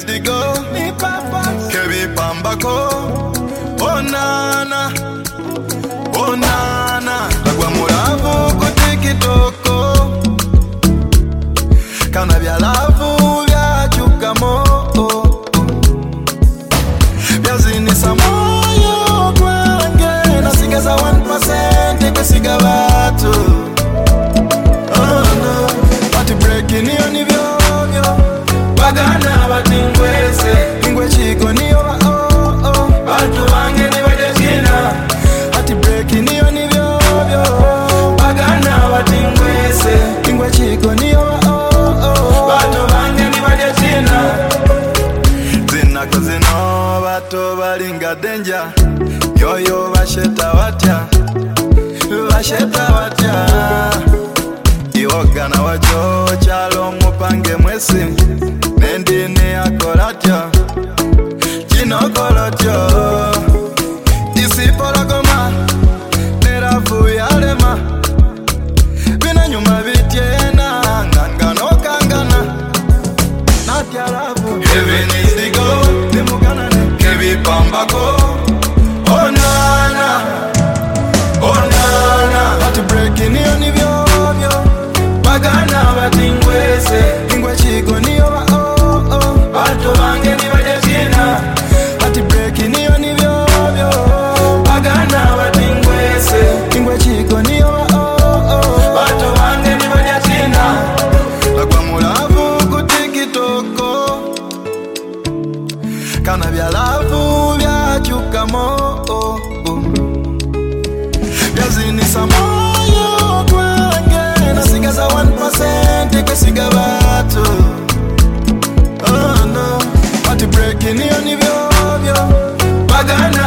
needs to go. Kebi pambako. Oh nana. Oh nana. Agwa muravu kutikitoko. Kana vya lavu vya chukamo. Vya zini samoyo kwange. Nasigeza 1% kusiga watu. Oh no. Wati breaking iyo ni vyo. Bagana batingwese ingwe chiko niyo wa batu wange ni wajajina ati breaki niyo ni vyo bagana batingwese ingwe chiko niyo wa batu wange ni wajajina zina kozino batu balinga denja yoyo basheta watya iwogana wajo chalo mupange mwesi Nendine akoratyo Chino korotyo Isipolagoma Nerafu yalema Bina nyuma vityena Ngangano kangana Natya lafu Heaven is the goal Nimugana ne Kebi pambako Oh nana Oh nana Ati breaking iyo ni vyo Bagana batingwese Ingwe chiko niyo wa Batu wange ni wajajina Ati breaki niyo ni vyo Bagana batingwese Ingwe chiko niyo wa Batu wange ni wajajina Lakwa mulavu kutikitoko Kana vya lavu vya chukamo Vya zini samoyo kwange Nasigeza 1% kusiga watu Oh no, ati breaking iyo ni vyo Bagana